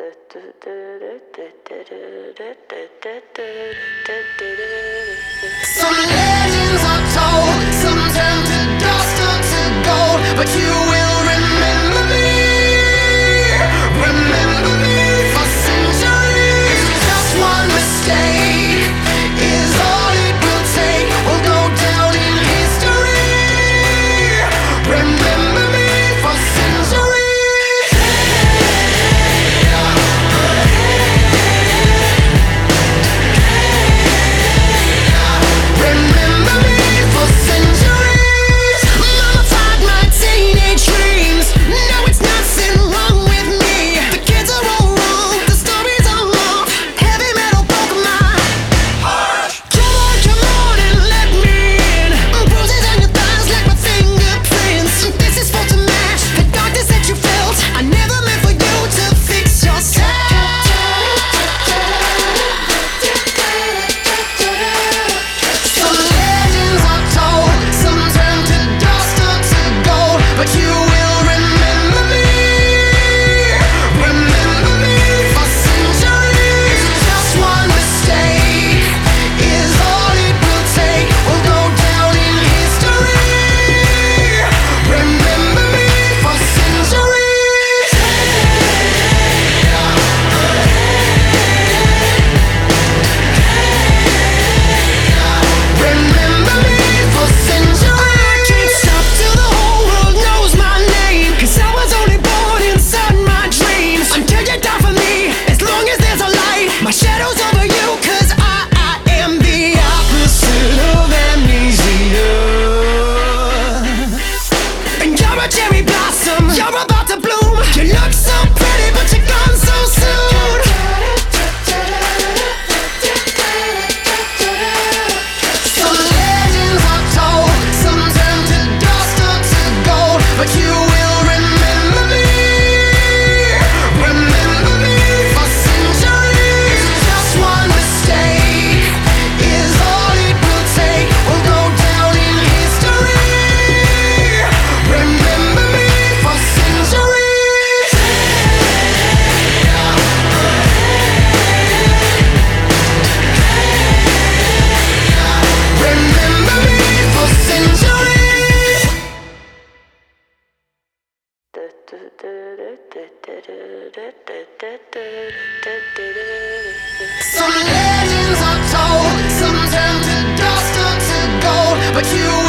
Some legends are told, some turn to dust or to gold, but you will remember me for centuries. Just one mistake is all it will take. We'll go down in history. Remember me for centuries. Remember me for centuries. Mama tied my teenage dreams. No, it's nothing wrong with me. The kids are all wrong, the stories are wrong. Heavy metal broke my heart. Come on and let me in. Bruises on your thighs like my fingerprints. This is for to match the darkness that you felt. I never meant for you to fix yourself. Some legends are told, some turn to dust or to gold, but you will remember me for centuries. Just one mistake is all it will take. We'll go down in history. Remember me for centuries. Remember me for centuries. I can't stop till the whole world knows my name, 'cause I was only born inside my dreams. Until you die for me, as long as there's a light, my shadow's over you, 'cause I am the opposite of amnesia. And you're a cherry blossom, you're about to bloom. You look so pretty, but you're gone so soon. Some legends are told, some turn to dust or to gold, but you will remember me for centuries. Just one mistake is all it will take. We'll go down in history. Remember me for centuries. Remember me for centuries. Some legends are told, some turn to dust or to gold, but you